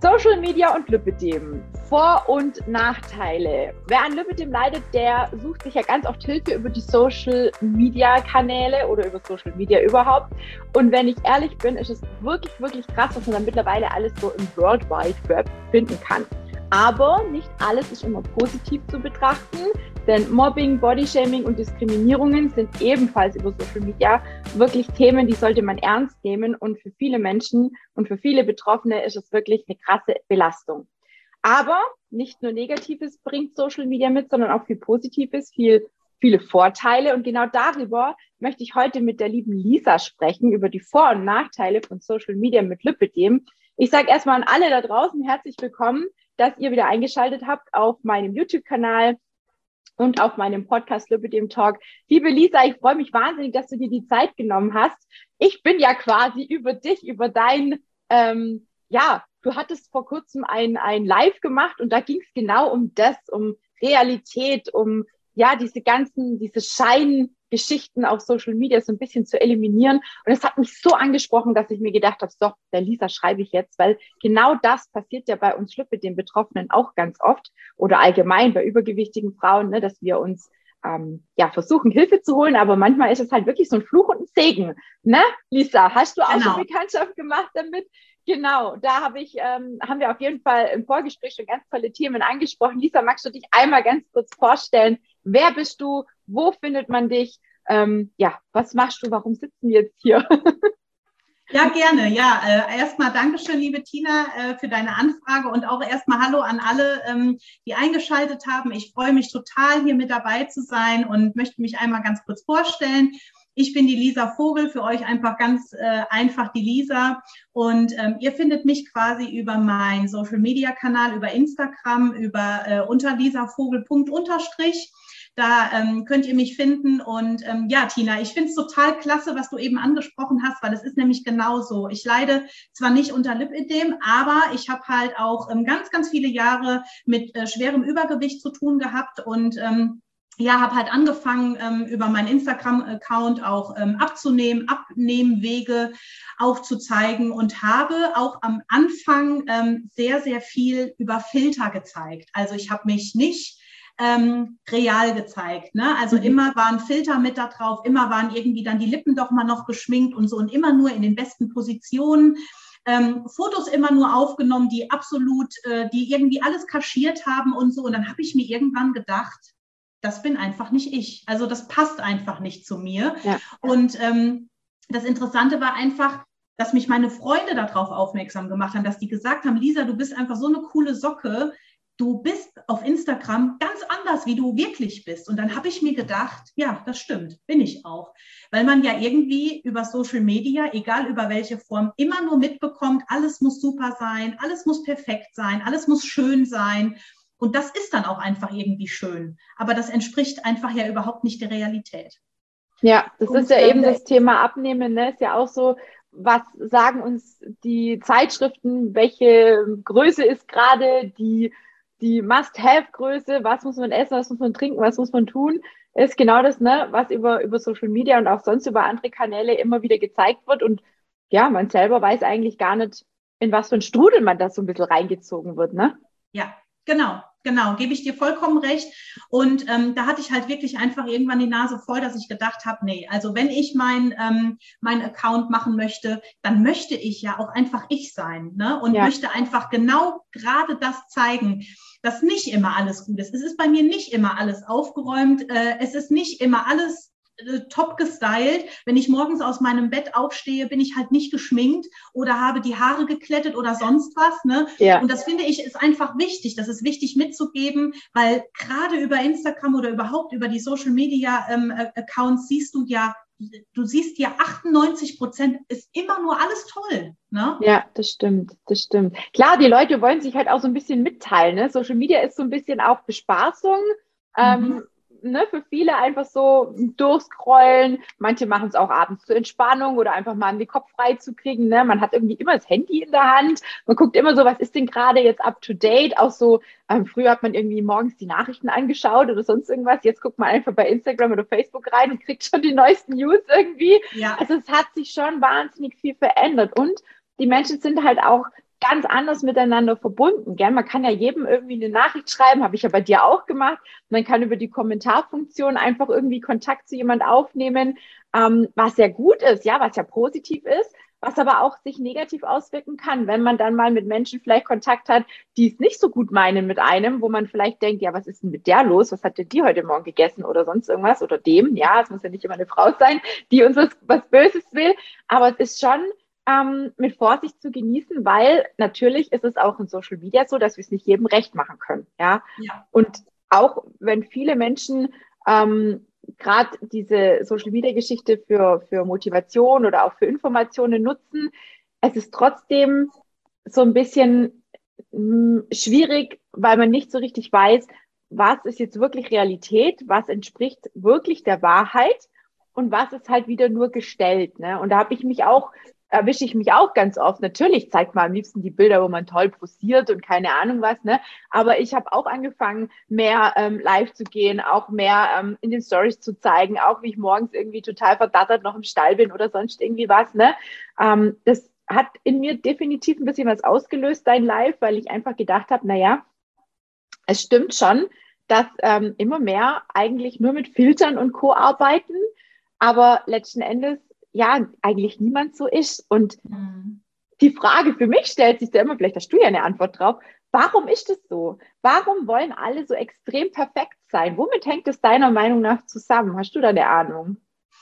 Social Media und Lipödem. Vor- und Nachteile. Wer an Lipödem leidet, der sucht sich ja ganz oft Hilfe über die Social Media Kanäle oder über Social Media überhaupt. Und wenn ich ehrlich bin, ist es wirklich, wirklich krass, was man dann mittlerweile alles so im World Wide Web finden kann. Aber nicht alles ist immer positiv zu betrachten, denn Mobbing, Bodyshaming und Diskriminierungen sind ebenfalls über Social Media wirklich Themen, die sollte man ernst nehmen. Und für viele Menschen und für viele Betroffene ist es wirklich eine krasse Belastung. Aber nicht nur Negatives bringt Social Media mit, sondern auch viel Positives, viele Vorteile. Und genau darüber möchte ich heute mit der lieben Lisa sprechen, über die Vor- und Nachteile von Social Media mit Lipödem. Ich sage erstmal an alle da draußen herzlich willkommen, dass ihr wieder eingeschaltet habt auf meinem YouTube-Kanal und auf meinem Podcast Lipödem Talk. Liebe Lisa, ich freue mich wahnsinnig, dass du dir die Zeit genommen hast. Ich bin ja quasi über dich, über dein, du hattest vor kurzem ein Live gemacht und da ging es genau um das, um Realität, um diese Scheingeschichten auf Social Media so ein bisschen zu eliminieren. Und es hat mich so angesprochen, dass ich mir gedacht habe, so, der Lisa schreibe ich jetzt, weil genau das passiert ja bei uns Lipödem Betroffenen auch ganz oft oder allgemein bei übergewichtigen Frauen, ne, dass wir uns versuchen, Hilfe zu holen, aber manchmal ist es halt wirklich so ein Fluch und ein Segen. Ne, Lisa, hast du auch schon Bekanntschaft gemacht damit? Genau, da haben wir auf jeden Fall im Vorgespräch schon ganz tolle Themen angesprochen. Lisa, magst du dich einmal ganz kurz vorstellen? Wer bist du? Wo findet man dich? Was machst du? Warum sitzen wir jetzt hier? Ja, gerne. Ja, erstmal Dankeschön, liebe Tina, für deine Anfrage und auch erstmal Hallo an alle, die eingeschaltet haben. Ich freue mich total, hier mit dabei zu sein und möchte mich einmal ganz kurz vorstellen. Ich bin die Lisa Vogel, für euch einfach ganz einfach die Lisa. Und ihr findet mich quasi über meinen Social-Media-Kanal, über Instagram, unter lisavogel._. Da könnt ihr mich finden. Und Tina, ich finde es total klasse, was du eben angesprochen hast, weil es ist nämlich genauso. Ich leide zwar nicht unter Lipödem, aber ich habe halt auch ganz, ganz viele Jahre mit schwerem Übergewicht zu tun gehabt und habe halt angefangen, über meinen Instagram-Account auch abzunehmen, Abnehmwege aufzuzeigen und habe auch am Anfang sehr, sehr viel über Filter gezeigt. Also ich habe mich nicht real gezeigt, ne? Also immer waren Filter mit da drauf, immer waren irgendwie dann die Lippen doch mal noch geschminkt und so und immer nur in den besten Positionen. Fotos immer nur aufgenommen, die irgendwie alles kaschiert haben und so. Und dann habe ich mir irgendwann gedacht, das bin einfach nicht ich. Also das passt einfach nicht zu mir. Ja. Und das Interessante war einfach, dass mich meine Freunde darauf aufmerksam gemacht haben, dass die gesagt haben, Lisa, du bist einfach so eine coole Socke. Du bist auf Instagram ganz anders, wie du wirklich bist. Und dann habe ich mir gedacht, ja, das stimmt, bin ich auch. Weil man ja irgendwie über Social Media, egal über welche Form, immer nur mitbekommt, alles muss super sein, alles muss perfekt sein, alles muss schön sein. Und das ist dann auch einfach irgendwie schön. Aber das entspricht einfach ja überhaupt nicht der Realität. Ja, das ist ja eben das Thema Abnehmen, ne? Ist ja auch so, was sagen uns die Zeitschriften, welche Größe ist gerade die Must-Have-Größe, was muss man essen, was muss man trinken, was muss man tun, ist genau das, ne, was über Social Media und auch sonst über andere Kanäle immer wieder gezeigt wird. Und ja, man selber weiß eigentlich gar nicht, in was für ein Strudel man da so ein bisschen reingezogen wird, ne? Ja, genau, gebe ich dir vollkommen recht. Und da hatte ich halt wirklich einfach irgendwann die Nase voll, dass ich gedacht habe, nee, also wenn ich meinen Account machen möchte, dann möchte ich ja auch einfach ich sein, ne? Und möchte einfach genau gerade das zeigen, dass nicht immer alles gut ist. Es ist bei mir nicht immer alles aufgeräumt. Es ist nicht immer alles top gestylt. Wenn ich morgens aus meinem Bett aufstehe, bin ich halt nicht geschminkt oder habe die Haare geklettet oder sonst was. Ne? Ja. Und das finde ich ist einfach wichtig. Das ist wichtig mitzugeben, weil gerade über Instagram oder überhaupt über die Social Media Accounts siehst du ja 98% ist immer nur alles toll. Ne? Ja, das stimmt. Klar, die Leute wollen sich halt auch so ein bisschen mitteilen. Ne? Social Media ist so ein bisschen auch Bespaßung. Ne, für viele einfach so durchscrollen. Manche machen es auch abends zur Entspannung oder einfach mal den Kopf frei zu kriegen. Ne? Man hat irgendwie immer das Handy in der Hand. Man guckt immer so, was ist denn gerade jetzt up to date? Auch so, früher hat man irgendwie morgens die Nachrichten angeschaut oder sonst irgendwas. Jetzt guckt man einfach bei Instagram oder Facebook rein und kriegt schon die neuesten News irgendwie. Ja. Also es hat sich schon wahnsinnig viel verändert. Und die Menschen sind halt auch ganz anders miteinander verbunden. Gell? Man kann ja jedem irgendwie eine Nachricht schreiben, habe ich ja bei dir auch gemacht. Man kann über die Kommentarfunktion einfach irgendwie Kontakt zu jemand aufnehmen, was ja gut ist, ja, was ja positiv ist, was aber auch sich negativ auswirken kann, wenn man dann mal mit Menschen vielleicht Kontakt hat, die es nicht so gut meinen mit einem, wo man vielleicht denkt, ja, was ist denn mit der los? Was hat denn die heute Morgen gegessen oder sonst irgendwas? Oder dem, ja, es muss ja nicht immer eine Frau sein, die uns was Böses will. Aber es ist schon mit Vorsicht zu genießen, weil natürlich ist es auch in Social Media so, dass wir es nicht jedem recht machen können. Ja? Ja. Und auch wenn viele Menschen gerade diese Social Media Geschichte für Motivation oder auch für Informationen nutzen, es ist trotzdem so ein bisschen schwierig, weil man nicht so richtig weiß, was ist jetzt wirklich Realität, was entspricht wirklich der Wahrheit und was ist halt wieder nur gestellt. Ne? Und da erwische ich mich auch ganz oft. Natürlich zeigt man am liebsten die Bilder, wo man toll posiert und keine Ahnung was, ne? Aber ich habe auch angefangen, mehr live zu gehen, auch mehr in den Stories zu zeigen, auch wie ich morgens irgendwie total verdattert noch im Stall bin oder sonst irgendwie was, ne? Das hat in mir definitiv ein bisschen was ausgelöst, dein Live, weil ich einfach gedacht habe, naja, es stimmt schon, dass immer mehr eigentlich nur mit Filtern und Co. arbeiten, aber letzten Endes ja eigentlich niemand so ist. Und die Frage für mich stellt sich da immer, vielleicht hast du ja eine Antwort drauf, warum ist es so? Warum wollen alle so extrem perfekt sein? Womit hängt es deiner Meinung nach zusammen? Hast du da eine Ahnung?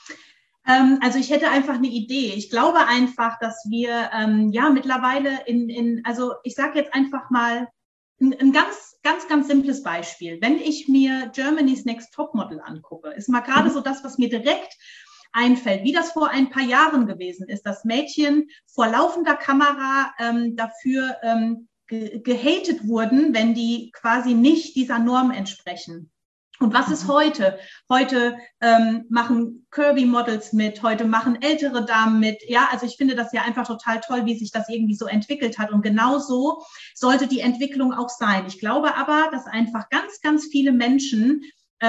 Also ich hätte einfach eine Idee. Ich glaube einfach, dass wir ja mittlerweile also ich sage jetzt einfach mal ein ganz simples Beispiel. Wenn ich mir Germany's Next Topmodel angucke, ist mal gerade so das, was mir direkt einfällt, wie das vor ein paar Jahren gewesen ist, dass Mädchen vor laufender Kamera dafür gehatet wurden, wenn die quasi nicht dieser Norm entsprechen. Und was ist heute? Heute machen Kirby-Models mit, heute machen ältere Damen mit. Ja, also ich finde das ja einfach total toll, wie sich das irgendwie so entwickelt hat. Und genau so sollte die Entwicklung auch sein. Ich glaube aber, dass einfach ganz viele Menschen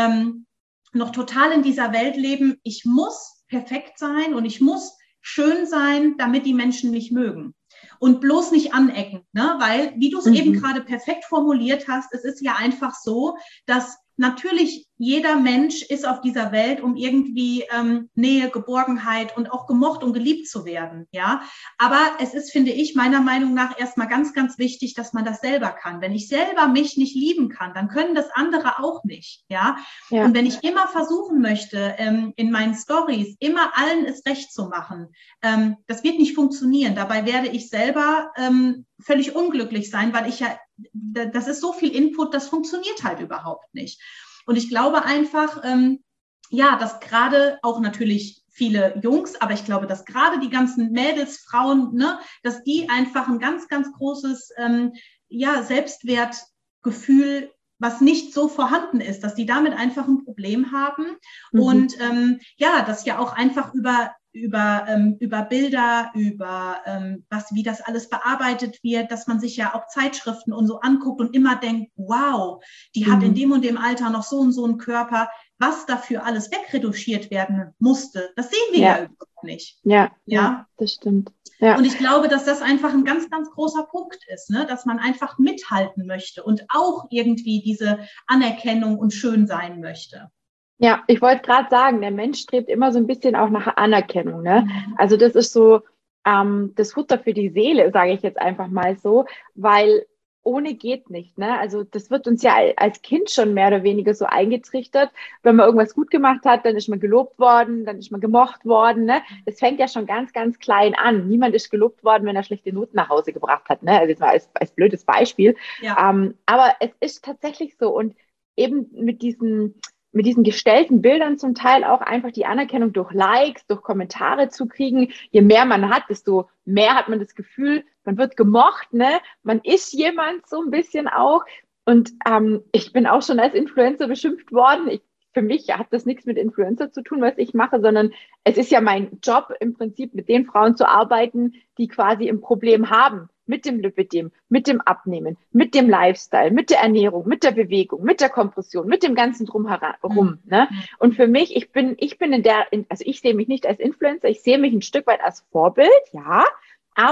noch total in dieser Welt leben. Ich muss perfekt sein und ich muss schön sein, damit die Menschen mich mögen. Und bloß nicht anecken, ne? Weil, wie du es eben gerade perfekt formuliert hast, es ist ja einfach so, dass natürlich jeder Mensch ist auf dieser Welt, um irgendwie Nähe, Geborgenheit und auch gemocht und geliebt zu werden, ja. Aber es ist, finde ich, meiner Meinung nach erstmal ganz wichtig, dass man das selber kann. Wenn ich selber mich nicht lieben kann, dann können das andere auch nicht, ja. Und wenn ich immer versuchen möchte, in meinen Stories immer allen es recht zu machen, das wird nicht funktionieren. Dabei werde ich selber völlig unglücklich sein, weil das ist so viel Input, das funktioniert halt überhaupt nicht. Und ich glaube einfach, dass gerade auch natürlich viele Jungs, aber ich glaube, dass gerade die ganzen Mädels, Frauen, ne, dass die einfach ein ganz großes Selbstwertgefühl, was nicht so vorhanden ist, dass die damit einfach ein Problem haben. Und das ja auch einfach über Bilder, wie das alles bearbeitet wird, dass man sich ja auch Zeitschriften und so anguckt und immer denkt, wow, die hat in dem und dem Alter noch so und so einen Körper, was dafür alles wegretuschiert werden musste. Das sehen wir ja überhaupt nicht. Ja, das stimmt. Ja. Und ich glaube, dass das einfach ein ganz großer Punkt ist, ne? Dass man einfach mithalten möchte und auch irgendwie diese Anerkennung und schön sein möchte. Ja, ich wollte gerade sagen, der Mensch strebt immer so ein bisschen auch nach Anerkennung, ne? Also das ist so das Futter für die Seele, sage ich jetzt einfach mal so, weil ohne geht nicht, ne? Also das wird uns ja als Kind schon mehr oder weniger so eingetrichtert. Wenn man irgendwas gut gemacht hat, dann ist man gelobt worden, dann ist man gemocht worden, ne? Das fängt ja schon ganz klein an. Niemand ist gelobt worden, wenn er schlechte Noten nach Hause gebracht hat, ne? Also jetzt mal als blödes Beispiel. Ja. Aber es ist tatsächlich so und eben mit diesen gestellten Bildern zum Teil auch einfach die Anerkennung durch Likes, durch Kommentare zu kriegen. Je mehr man hat, desto mehr hat man das Gefühl, man wird gemocht, ne? Man ist jemand so ein bisschen auch. Und ich bin auch schon als Influencer beschimpft worden. Für mich hat das nichts mit Influencer zu tun, was ich mache, sondern es ist ja mein Job im Prinzip, mit den Frauen zu arbeiten, die quasi ein Problem haben. Mit dem Lipidem, mit dem Abnehmen, mit dem Lifestyle, mit der Ernährung, mit der Bewegung, mit der Kompression, mit dem ganzen Drumherum. Ne? Und für mich, ich bin also ich sehe mich nicht als Influencer, ich sehe mich ein Stück weit als Vorbild, ja, aber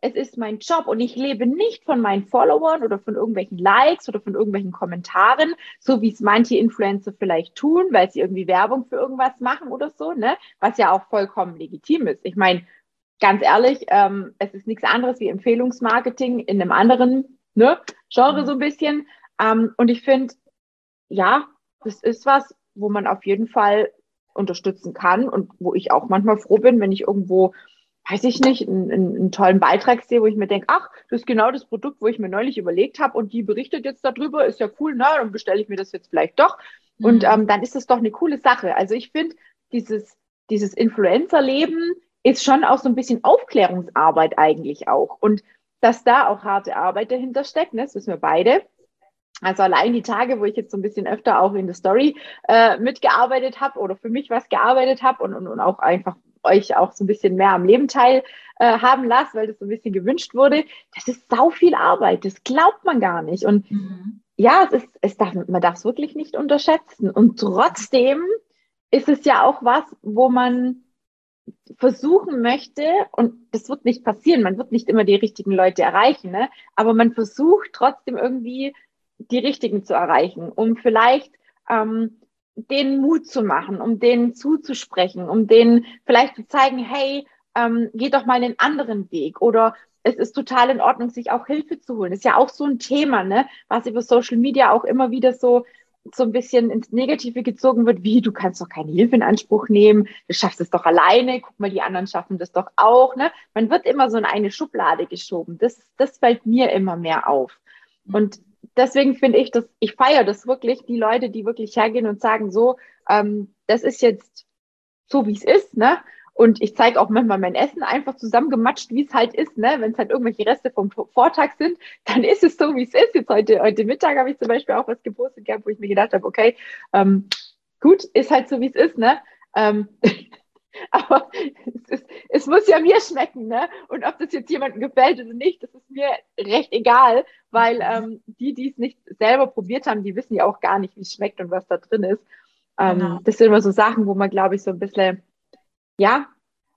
es ist mein Job und ich lebe nicht von meinen Followern oder von irgendwelchen Likes oder von irgendwelchen Kommentaren, so wie es manche Influencer vielleicht tun, weil sie irgendwie Werbung für irgendwas machen oder so, ne? Was ja auch vollkommen legitim ist. Ich meine, ganz ehrlich, es ist nichts anderes wie Empfehlungsmarketing in einem anderen, ne, Genre so ein bisschen. Und ich finde, ja, das ist was, wo man auf jeden Fall unterstützen kann und wo ich auch manchmal froh bin, wenn ich irgendwo, weiß ich nicht, einen tollen Beitrag sehe, wo ich mir denke, ach, das ist genau das Produkt, wo ich mir neulich überlegt habe und die berichtet jetzt darüber, ist ja cool, na, dann bestelle ich mir das jetzt vielleicht doch. Und dann ist es doch eine coole Sache. Also ich finde, dieses Influencer-Leben ist schon auch so ein bisschen Aufklärungsarbeit eigentlich auch. Und dass da auch harte Arbeit dahinter steckt, ne, das wissen wir beide. Also allein die Tage, wo ich jetzt so ein bisschen öfter auch in der Story mitgearbeitet habe oder für mich was gearbeitet habe und auch einfach euch auch so ein bisschen mehr am Leben teilhaben lasst, weil das so ein bisschen gewünscht wurde, das ist sau viel Arbeit, das glaubt man gar nicht. Und ja, man darf es wirklich nicht unterschätzen. Und trotzdem ist es ja auch was, wo man versuchen möchte, und das wird nicht passieren, man wird nicht immer die richtigen Leute erreichen, ne? Aber man versucht trotzdem irgendwie die Richtigen zu erreichen, um vielleicht denen Mut zu machen, um denen zuzusprechen, um denen vielleicht zu zeigen, hey, geh doch mal einen anderen Weg oder es ist total in Ordnung, sich auch Hilfe zu holen. Das ist ja auch so ein Thema, ne, was über Social Media auch immer wieder so ein bisschen ins Negative gezogen wird, wie, du kannst doch keine Hilfe in Anspruch nehmen, du schaffst es doch alleine, guck mal, die anderen schaffen das doch auch, ne? Man wird immer so in eine Schublade geschoben. Das fällt mir immer mehr auf. Und deswegen finde ich, ich feiere das wirklich, die Leute, die wirklich hergehen und sagen so, das ist jetzt so, wie es ist, ne? Und ich zeige auch manchmal mein Essen einfach zusammengematscht, wie es halt ist, ne? Wenn es halt irgendwelche Reste vom Vortag sind, dann ist es so, wie es ist. Jetzt heute Mittag habe ich zum Beispiel auch was gepostet gehabt, wo ich mir gedacht habe, okay, gut, ist halt so, wie es ist, ne? Aber es muss ja mir schmecken, ne? Und ob das jetzt jemandem gefällt oder nicht, das ist mir recht egal, weil die es nicht selber probiert haben, die wissen ja auch gar nicht, wie es schmeckt und was da drin ist. Genau. Das sind immer so Sachen, wo man, glaube ich, so ein bisschen, ja,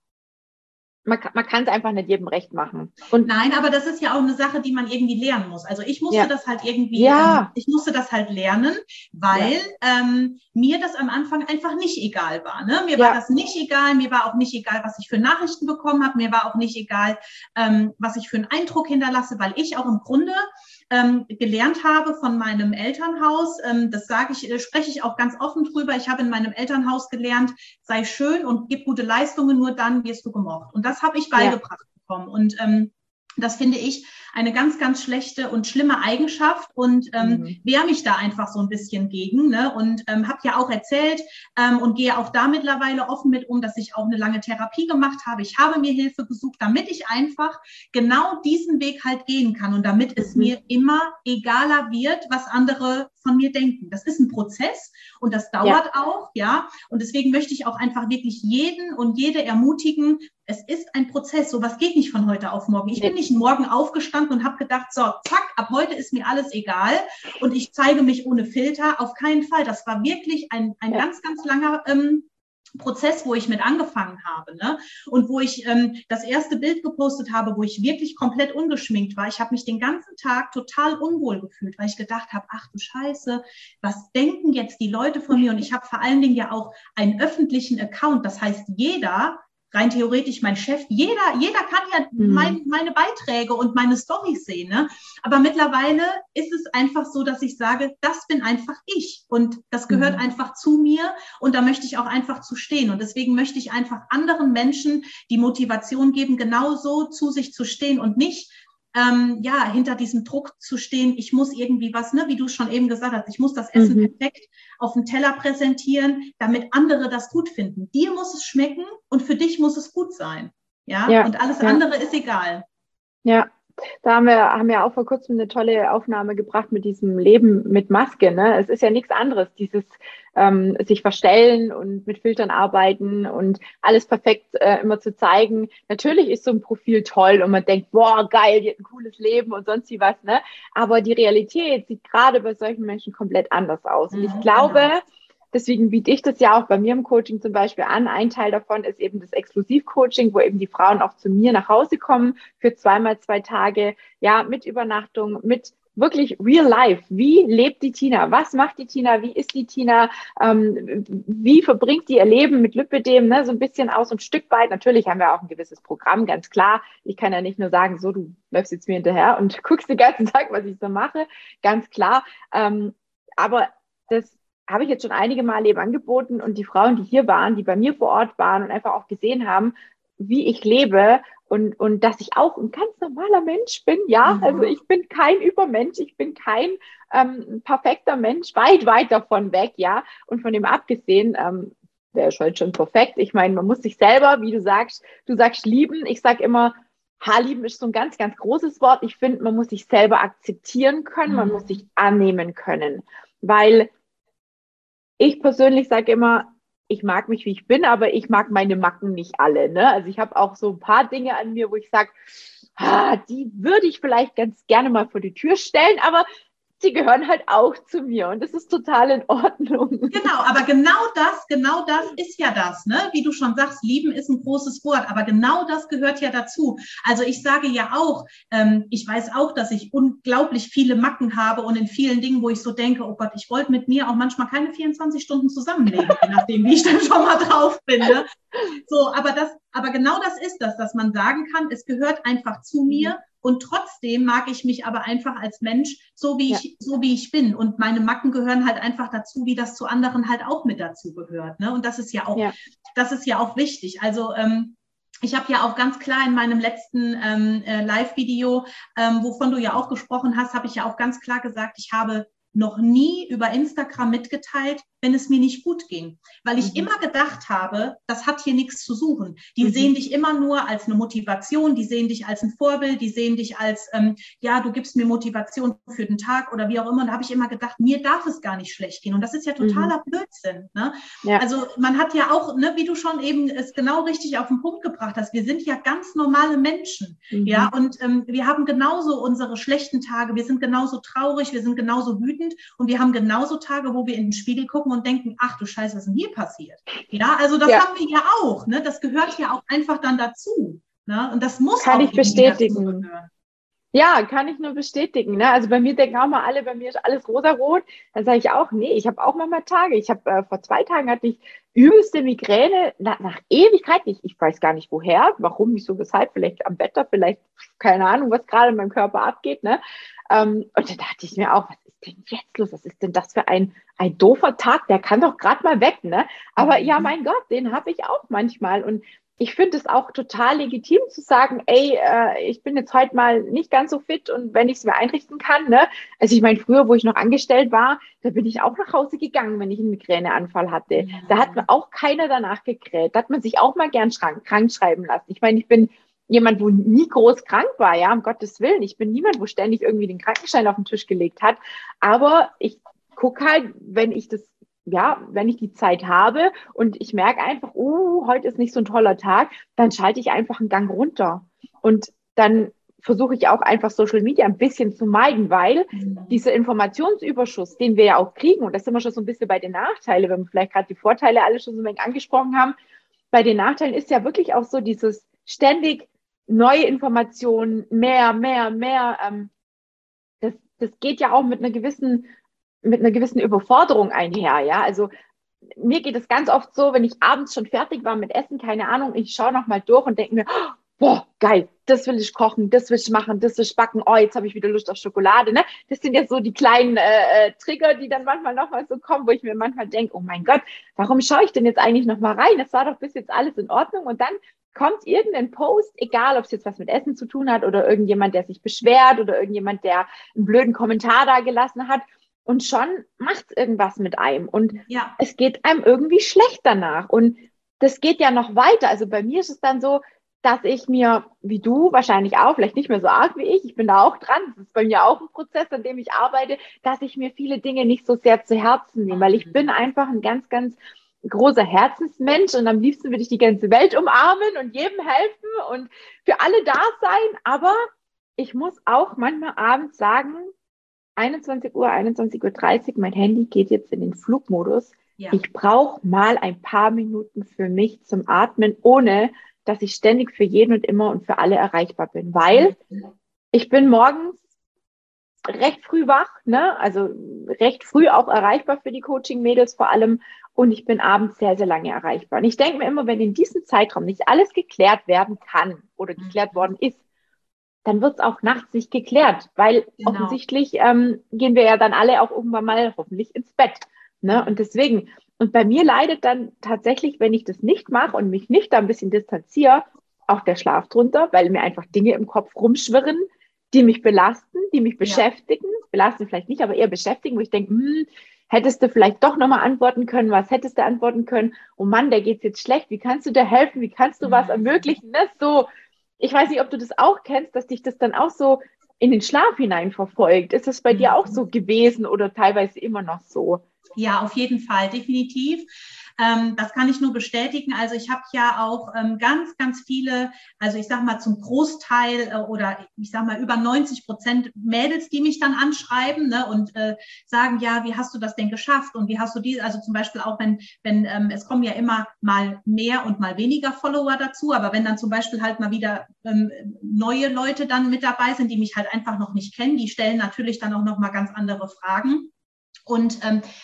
man kann es einfach nicht jedem recht machen. Und nein, aber das ist ja auch eine Sache, die man irgendwie lernen muss. Also ich musste das halt irgendwie, ich musste das halt lernen, weil mir das am Anfang einfach nicht egal war. Ne? Mir war das nicht egal, mir war auch nicht egal, was ich für Nachrichten bekommen habe, mir war auch nicht egal, was ich für einen Eindruck hinterlasse, weil ich auch im Grunde gelernt habe von meinem Elternhaus. Das spreche ich auch ganz offen drüber. Ich habe in meinem Elternhaus gelernt, sei schön und gib gute Leistungen, nur dann wirst du gemocht. Und das habe ich beigebracht bekommen. Und das finde ich eine ganz, ganz schlechte und schlimme Eigenschaft und wehre mich da einfach so ein bisschen gegen, ne? Und habe ja auch erzählt und gehe auch da mittlerweile offen mit um, dass ich auch eine lange Therapie gemacht habe. Ich habe mir Hilfe gesucht, damit ich einfach genau diesen Weg halt gehen kann und damit es mir immer egaler wird, was andere von mir denken. Das ist ein Prozess und das dauert auch, ja. Und deswegen möchte ich auch einfach wirklich jeden und jede ermutigen, es ist ein Prozess, sowas geht nicht von heute auf morgen. Ich bin nicht morgen aufgestanden und habe gedacht, so, zack, ab heute ist mir alles egal und ich zeige mich ohne Filter. Auf keinen Fall. Das war wirklich ein ganz, ganz langer Prozess, wo ich mit angefangen habe, ne? Und wo ich das erste Bild gepostet habe, wo ich wirklich komplett ungeschminkt war. Ich habe mich den ganzen Tag total unwohl gefühlt, weil ich gedacht habe, ach du Scheiße, was denken jetzt die Leute von mir? Und ich habe vor allen Dingen ja auch einen öffentlichen Account. Das heißt, jeder, rein theoretisch mein Chef, jeder kann ja meine Beiträge und meine Storys sehen, ne? Aber mittlerweile ist es einfach so, dass ich sage, das bin einfach ich und das gehört einfach zu mir und da möchte ich auch einfach zu stehen und deswegen möchte ich einfach anderen Menschen die Motivation geben, genauso zu sich zu stehen und nicht hinter diesem Druck zu stehen, ich muss irgendwie was, ne, wie du schon eben gesagt hast, ich muss das Essen perfekt auf dem Teller präsentieren, damit andere das gut finden. Dir muss es schmecken und für dich muss es gut sein. Ja, und alles andere ist egal. Ja, da haben wir auch vor kurzem eine tolle Aufnahme gebracht mit diesem Leben mit Maske, ne? Es ist ja nichts anderes, dieses sich verstellen und mit Filtern arbeiten und alles perfekt immer zu zeigen. Natürlich ist so ein Profil toll und man denkt, boah, geil, die hat ein cooles Leben und sonst wie was, ne? Aber die Realität sieht gerade bei solchen Menschen komplett anders aus. Und ich glaube, deswegen biete ich das ja auch bei mir im Coaching zum Beispiel an. Ein Teil davon ist eben das Exklusivcoaching, wo eben die Frauen auch zu mir nach Hause kommen für 2x2 Tage, ja, mit Übernachtung, mit wirklich real life. Wie lebt die Tina? Was macht die Tina? Wie ist die Tina? Wie verbringt die ihr Leben mit Lipödem? Ne? So ein bisschen aus und Stück weit. Natürlich haben wir auch ein gewisses Programm, ganz klar. Ich kann ja nicht nur sagen, so, du läufst jetzt mir hinterher und guckst den ganzen Tag, was ich so mache. Ganz klar. Aber das habe ich jetzt schon einige Male eben angeboten und die Frauen, die hier waren, die bei mir vor Ort waren und einfach auch gesehen haben, wie ich lebe und dass ich auch ein ganz normaler Mensch bin, ja, also ich bin kein Übermensch, ich bin kein perfekter Mensch, weit, weit davon weg, ja, und von dem abgesehen, der ist halt schon perfekt. Ich meine, man muss sich selber, wie du sagst lieben, ich sage immer, lieben ist so ein ganz, ganz großes Wort. Ich finde, man muss sich selber akzeptieren können, man muss sich annehmen können, weil ich persönlich sage immer, ich mag mich, wie ich bin, aber ich mag meine Macken nicht alle. Ne? Also ich habe auch so ein paar Dinge an mir, wo ich sage, die würde ich vielleicht ganz gerne mal vor die Tür stellen, aber sie gehören halt auch zu mir und das ist total in Ordnung. Genau, aber genau das ist ja das, ne? Wie du schon sagst, lieben ist ein großes Wort, aber genau das gehört ja dazu. Also ich sage ja auch, ich weiß auch, dass ich unglaublich viele Macken habe und in vielen Dingen, wo ich so denke, oh Gott, ich wollte mit mir auch manchmal keine 24 Stunden zusammenleben, je nachdem, wie ich dann schon mal drauf bin. Ne? So, aber genau das ist das, dass man sagen kann, es gehört einfach zu mir. Und trotzdem mag ich mich aber einfach als Mensch, so wie ich bin. Und meine Macken gehören halt einfach dazu, wie das zu anderen halt auch mit dazu gehört. Ne? Und das ist ja auch wichtig. Also, ich habe ja auch ganz klar in meinem letzten Live-Video, wovon du ja auch gesprochen hast, habe ich ja auch ganz klar gesagt, ich habe noch nie über Instagram mitgeteilt, wenn es mir nicht gut ging. Weil ich immer gedacht habe, das hat hier nichts zu suchen. Die sehen dich immer nur als eine Motivation, die sehen dich als ein Vorbild, die sehen dich als, du gibst mir Motivation für den Tag oder wie auch immer. Und da habe ich immer gedacht, mir darf es gar nicht schlecht gehen. Und das ist ja totaler Blödsinn. Ne? Ja. Also man hat ja auch, ne, wie du schon eben es genau richtig auf den Punkt gebracht hast, wir sind ja ganz normale Menschen. Ja, und wir haben genauso unsere schlechten Tage, wir sind genauso traurig, wir sind genauso wütend und wir haben genauso Tage, wo wir in den Spiegel gucken und denken, ach du Scheiße, was ist denn hier passiert? Ja, also das haben wir ja auch, ne? Das gehört ja auch einfach dann dazu. Ne? Und das muss kann auch ich bestätigen. Ja, kann ich nur bestätigen. Ne? Also bei mir denken auch mal alle, bei mir ist alles rosarot. Dann sage ich auch, nee, ich habe auch manchmal Tage. Ich habe vor 2 Tagen hatte ich übelste Migräne nach Ewigkeit. Ich weiß gar nicht woher, warum, wieso, weshalb, vielleicht am Wetter, vielleicht keine Ahnung, was gerade in meinem Körper abgeht. Ne? Und da dachte ich mir auch, was ist denn jetzt los? Was ist denn das für ein doofer Tag? Der kann doch gerade mal weg. Ne? Aber ja, mein Gott, den habe ich auch manchmal. Und ich finde es auch total legitim zu sagen, ey, ich bin jetzt heute mal nicht ganz so fit und wenn ich es mir einrichten kann, ne? Also ich meine, früher, wo ich noch angestellt war, da bin ich auch nach Hause gegangen, wenn ich einen Migräneanfall hatte. Ja. Da hat mir auch keiner danach gekräht. Da hat man sich auch mal gern krank schreiben lassen. Ich meine, ich bin jemand, wo nie groß krank war, ja, um Gottes Willen. Ich bin niemand, wo ständig irgendwie den Krankenschein auf den Tisch gelegt hat. Aber ich gucke halt, wenn ich die Zeit habe und ich merke einfach, heute ist nicht so ein toller Tag, dann schalte ich einfach einen Gang runter. Und dann versuche ich auch einfach Social Media ein bisschen zu meiden, weil dieser Informationsüberschuss, den wir ja auch kriegen, und das sind wir schon so ein bisschen bei den Nachteilen, wenn wir vielleicht gerade die Vorteile alle schon so ein wenig angesprochen haben, bei den Nachteilen ist ja wirklich auch so dieses ständig neue Informationen, mehr. Das geht ja auch mit einer gewissen Überforderung einher, ja, also mir geht es ganz oft so, wenn ich abends schon fertig war mit Essen, keine Ahnung, ich schaue nochmal durch und denke mir, boah, geil, das will ich kochen, das will ich machen, das will ich backen, jetzt habe ich wieder Lust auf Schokolade, ne? Das sind jetzt so die kleinen Trigger, die dann manchmal nochmal so kommen, wo ich mir manchmal denke, oh mein Gott, warum schaue ich denn jetzt eigentlich nochmal rein? Das war doch bis jetzt alles in Ordnung und dann kommt irgendein Post, egal ob es jetzt was mit Essen zu tun hat oder irgendjemand, der sich beschwert oder irgendjemand, der einen blöden Kommentar da gelassen hat. Und schon macht es irgendwas mit einem. Und es geht einem irgendwie schlecht danach. Und das geht ja noch weiter. Also bei mir ist es dann so, dass ich mir, wie du wahrscheinlich auch, vielleicht nicht mehr so arg wie ich bin da auch dran, das ist bei mir auch ein Prozess, an dem ich arbeite, dass ich mir viele Dinge nicht so sehr zu Herzen nehme, weil ich bin einfach ein ganz, ganz großer Herzensmensch und am liebsten würde ich die ganze Welt umarmen und jedem helfen und für alle da sein. Aber ich muss auch manchmal abends sagen, 21 Uhr, 21:30 Uhr, mein Handy geht jetzt in den Flugmodus. Ich brauche mal ein paar Minuten für mich zum Atmen, ohne dass ich ständig für jeden und immer und für alle erreichbar bin, weil ich bin morgens recht früh wach, ne? Also recht früh auch erreichbar für die Coaching-Mädels vor allem, und ich bin abends sehr, sehr lange erreichbar. Und ich denke mir immer, wenn in diesem Zeitraum nicht alles geklärt werden kann oder geklärt worden ist, dann wird es auch nachts nicht geklärt, weil offensichtlich gehen wir ja dann alle auch irgendwann mal hoffentlich ins Bett. Ne? Und deswegen, und bei mir leidet dann tatsächlich, wenn ich das nicht mache und mich nicht da ein bisschen distanziere, auch der Schlaf drunter, weil mir einfach Dinge im Kopf rumschwirren, die mich belasten, die mich beschäftigen, belasten vielleicht nicht, aber eher beschäftigen, wo ich denke, hättest du vielleicht doch nochmal antworten können, was hättest du antworten können? Oh Mann, der geht's jetzt schlecht, wie kannst du dir helfen, wie kannst du was ermöglichen? Ne? So, ich weiß nicht, ob du das auch kennst, dass dich das dann auch so in den Schlaf hinein verfolgt. Ist es bei dir auch so gewesen oder teilweise immer noch so? Ja, auf jeden Fall, definitiv. Das kann ich nur bestätigen. Also ich habe ja auch ganz, ganz viele, also ich sage mal zum Großteil oder ich sage mal über 90% Mädels, die mich dann anschreiben, ne, und sagen, ja, wie hast du das denn geschafft und wie hast du die, also zum Beispiel auch wenn es kommen ja immer mal mehr und mal weniger Follower dazu, aber wenn dann zum Beispiel halt mal wieder neue Leute dann mit dabei sind, die mich halt einfach noch nicht kennen, die stellen natürlich dann auch noch mal ganz andere Fragen. Und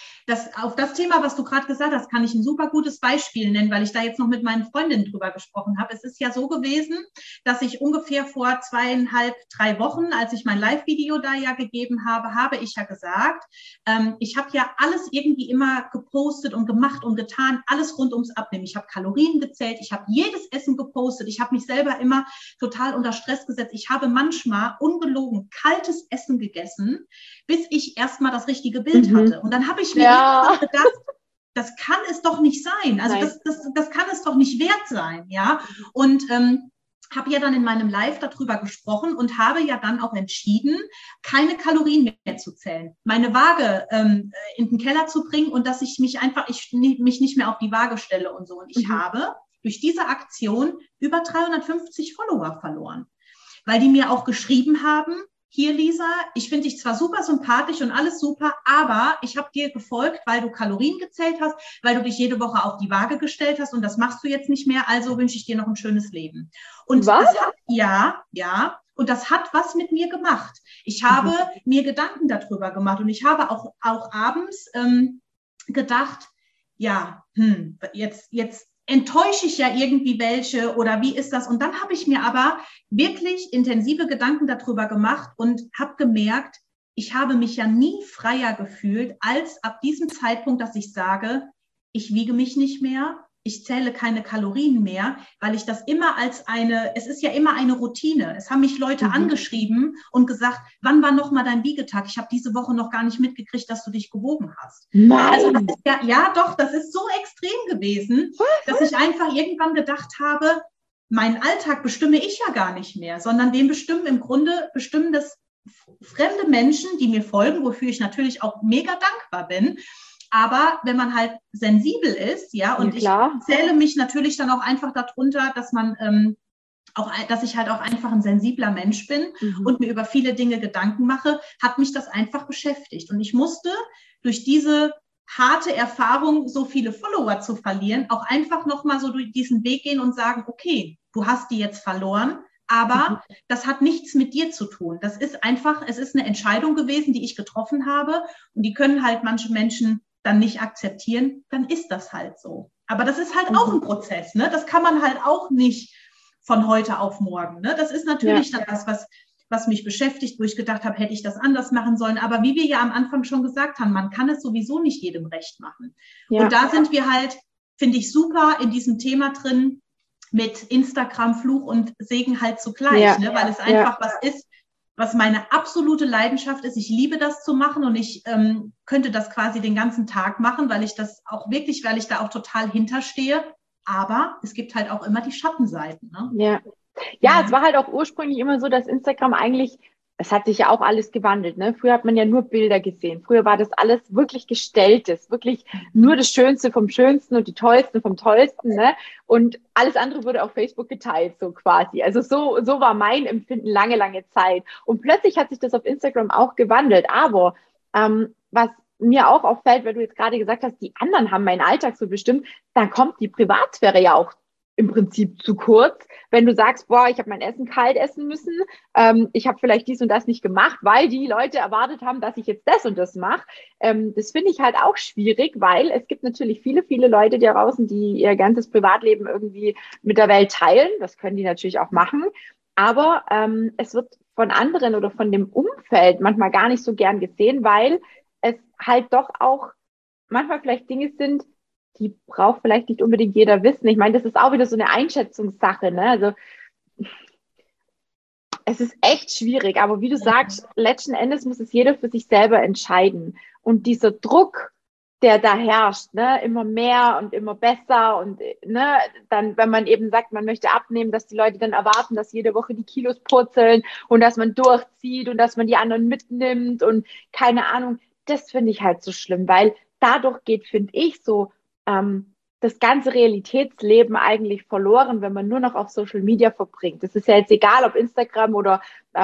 auf das Thema, was du gerade gesagt hast, kann ich ein super gutes Beispiel nennen, weil ich da jetzt noch mit meinen Freundinnen drüber gesprochen habe. Es ist ja so gewesen, dass ich ungefähr vor 2,5, 3 Wochen, als ich mein Live-Video da ja gegeben habe, habe ich ja gesagt, ich habe ja alles irgendwie immer gepostet und gemacht und getan, alles rund ums Abnehmen. Ich habe Kalorien gezählt, ich habe jedes Essen gepostet, ich habe mich selber immer total unter Stress gesetzt. Ich habe manchmal ungelogen kaltes Essen gegessen, bis ich erstmal das richtige Bild hatte. Und dann habe ich mir gedacht, das kann es doch nicht sein. Also das kann es doch nicht wert sein, ja. Und habe ja dann in meinem Live darüber gesprochen und habe ja dann auch entschieden, keine Kalorien mehr zu zählen, meine Waage in den Keller zu bringen und dass ich mich nicht mehr auf die Waage stelle und so. Und ich habe durch diese Aktion über 350 Follower verloren, weil die mir auch geschrieben haben, hier, Lisa, ich finde dich zwar super sympathisch und alles super, aber ich habe dir gefolgt, weil du Kalorien gezählt hast, weil du dich jede Woche auf die Waage gestellt hast und das machst du jetzt nicht mehr, also wünsche ich dir noch ein schönes Leben. Und was? Und das hat was mit mir gemacht. Ich habe mir Gedanken darüber gemacht und ich habe auch abends gedacht, jetzt enttäusche ich ja irgendwie welche oder wie ist das? Und dann habe ich mir aber wirklich intensive Gedanken darüber gemacht und habe gemerkt, ich habe mich ja nie freier gefühlt als ab diesem Zeitpunkt, dass ich sage, ich wiege mich nicht mehr, ich zähle keine Kalorien mehr, weil ich das immer es ist ja immer eine Routine. Es haben mich Leute angeschrieben und gesagt, wann war noch mal dein Wiegetag? Ich habe diese Woche noch gar nicht mitgekriegt, dass du dich gewogen hast. Nein. Also das ist so extrem gewesen, dass ich einfach irgendwann gedacht habe, meinen Alltag bestimme ich ja gar nicht mehr, sondern bestimmen das fremde Menschen, die mir folgen, wofür ich natürlich auch mega dankbar bin. Aber wenn man halt sensibel ist, und ich zähle mich natürlich dann auch einfach darunter, dass ich halt auch einfach ein sensibler Mensch bin und mir über viele Dinge Gedanken mache, hat mich das einfach beschäftigt. Und ich musste durch diese harte Erfahrung, so viele Follower zu verlieren, auch einfach nochmal so durch diesen Weg gehen und sagen, okay, du hast die jetzt verloren, aber das hat nichts mit dir zu tun. Es ist eine Entscheidung gewesen, die ich getroffen habe und die können halt manche Menschen dann nicht akzeptieren, dann ist das halt so. Aber das ist halt auch ein Prozess, ne? Das kann man halt auch nicht von heute auf morgen, ne? Das ist natürlich dann was mich beschäftigt, wo ich gedacht habe, hätte ich das anders machen sollen. Aber wie wir ja am Anfang schon gesagt haben, man kann es sowieso nicht jedem recht machen. Ja. Und da sind wir halt, finde ich, super in diesem Thema drin mit Instagram, Fluch und Segen halt zugleich, ne? Weil es einfach was ist, was meine absolute Leidenschaft ist. Ich liebe das zu machen und ich könnte das quasi den ganzen Tag machen, weil ich da auch total hinterstehe. Aber es gibt halt auch immer die Schattenseiten. Ne? Ja, es war halt auch ursprünglich immer so, dass Instagram eigentlich, es hat sich ja auch alles gewandelt, ne? Früher hat man ja nur Bilder gesehen. Früher war das alles wirklich Gestelltes, wirklich nur das Schönste vom Schönsten und die Tollsten vom Tollsten, ne? Und alles andere wurde auf Facebook geteilt, so quasi. Also so war mein Empfinden lange, lange Zeit. Und plötzlich hat sich das auf Instagram auch gewandelt. Aber was mir auch auffällt, weil du jetzt gerade gesagt hast, die anderen haben meinen Alltag so bestimmt, dann kommt die Privatsphäre ja auch im Prinzip zu kurz. Wenn du sagst, boah, ich habe mein Essen kalt essen müssen, ich habe vielleicht dies und das nicht gemacht, weil die Leute erwartet haben, dass ich jetzt das und das mache. Das finde ich halt auch schwierig, weil es gibt natürlich viele, viele Leute da draußen, die ihr ganzes Privatleben irgendwie mit der Welt teilen. Das können die natürlich auch machen. Aber es wird von anderen oder von dem Umfeld manchmal gar nicht so gern gesehen, weil es halt doch auch manchmal vielleicht Dinge sind, die braucht vielleicht nicht unbedingt jeder wissen. Ich meine, das ist auch wieder so eine Einschätzungssache, ne? Also es ist echt schwierig, aber wie du sagst, letzten Endes muss es jeder für sich selber entscheiden. Und dieser Druck, der da herrscht, ne, immer mehr und immer besser und ne, dann, wenn man eben sagt, man möchte abnehmen, dass die Leute dann erwarten, dass jede Woche die Kilos purzeln und dass man durchzieht und dass man die anderen mitnimmt und keine Ahnung, das finde ich halt so schlimm, weil dadurch geht, finde ich, so das ganze Realitätsleben eigentlich verloren, wenn man nur noch auf Social Media verbringt. Das ist ja jetzt egal, ob Instagram oder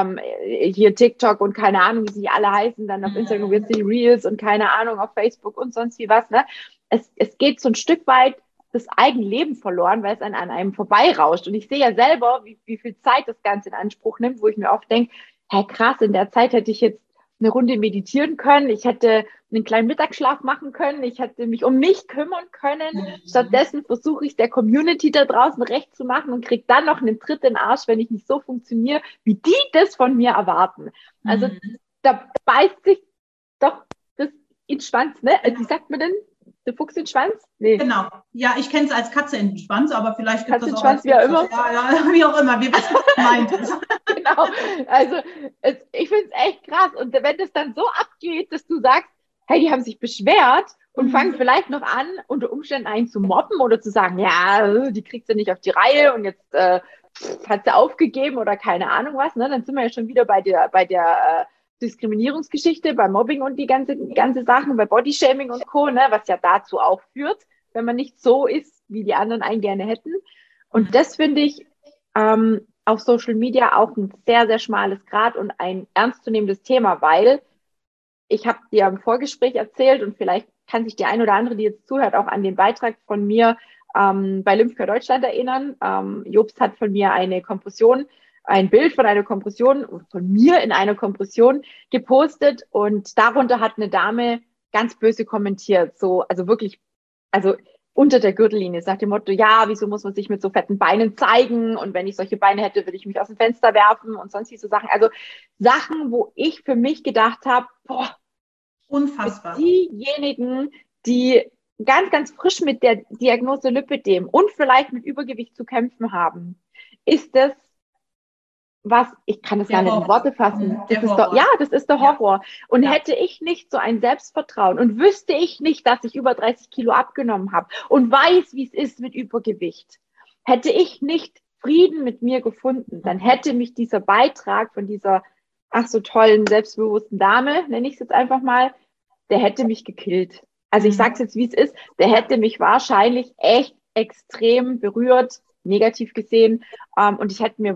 hier TikTok und keine Ahnung, wie sie alle heißen, dann auf Instagram wird die Reels und keine Ahnung, auf Facebook und sonst wie was. Ne? Es geht so ein Stück weit das eigene Leben verloren, weil es an einem vorbeirauscht. Und ich sehe ja selber, wie viel Zeit das Ganze in Anspruch nimmt, wo ich mir oft denke, hey krass, in der Zeit hätte ich jetzt eine Runde meditieren können, ich hätte einen kleinen Mittagsschlaf machen können, ich hätte mich um mich kümmern können. Stattdessen versuche ich der Community da draußen recht zu machen und kriege dann noch einen Tritt in den Arsch, wenn ich nicht so funktioniere, wie die das von mir erwarten. Also da beißt sich doch das in den Schwanz, ne? Also, wie sagt man denn? Der Fuchs in den Schwanz? Nee. Genau. Ja, ich kenne es als Katze in den Schwanz, aber vielleicht gibt es auch Schwanz, wie auch immer. Ja, wie auch immer. Wir wissen, was gemeint ist. Genau. Also ich finde es echt krass. Und wenn das dann so abgeht, dass du sagst, hey, die haben sich beschwert und fangen vielleicht noch an, unter Umständen einen zu mobben oder zu sagen, ja, die kriegt sie nicht auf die Reihe und jetzt hat sie aufgegeben oder keine Ahnung was, ne? Dann sind wir ja schon wieder bei der Diskriminierungsgeschichte, bei Mobbing und die ganze Sachen, bei Bodyshaming und Co., ne? Was ja dazu auch führt, wenn man nicht so ist, wie die anderen einen gerne hätten. Und das finde ich auf Social Media auch ein sehr, sehr schmales Grat und ein ernstzunehmendes Thema, weil ich habe dir im Vorgespräch erzählt und vielleicht kann sich die ein oder andere, die jetzt zuhört, auch an den Beitrag von mir bei Lymphcare Deutschland erinnern. Jobst hat von mir ein Bild von einer Kompression, von mir in einer Kompression gepostet und darunter hat eine Dame ganz böse kommentiert, so, also wirklich, also unter der Gürtellinie, nach dem Motto, ja, wieso muss man sich mit so fetten Beinen zeigen und wenn ich solche Beine hätte, würde ich mich aus dem Fenster werfen und sonst so Sachen. Also Sachen, wo ich für mich gedacht habe, boah, unfassbar. Diejenigen, die ganz, ganz frisch mit der Diagnose Lipödem und vielleicht mit Übergewicht zu kämpfen haben, ist das was, ich kann das gar nicht in Worte fassen. Das ist der Horror. Und hätte ich nicht so ein Selbstvertrauen und wüsste ich nicht, dass ich über 30 Kilo abgenommen habe und weiß, wie es ist mit Übergewicht, hätte ich nicht Frieden mit mir gefunden, dann hätte mich dieser Beitrag von dieser, ach so tollen, selbstbewussten Dame, nenne ich es jetzt einfach mal, der hätte mich gekillt. Also ich sage es jetzt, wie es ist, der hätte mich wahrscheinlich echt extrem berührt, negativ gesehen. Und ich hätte mir,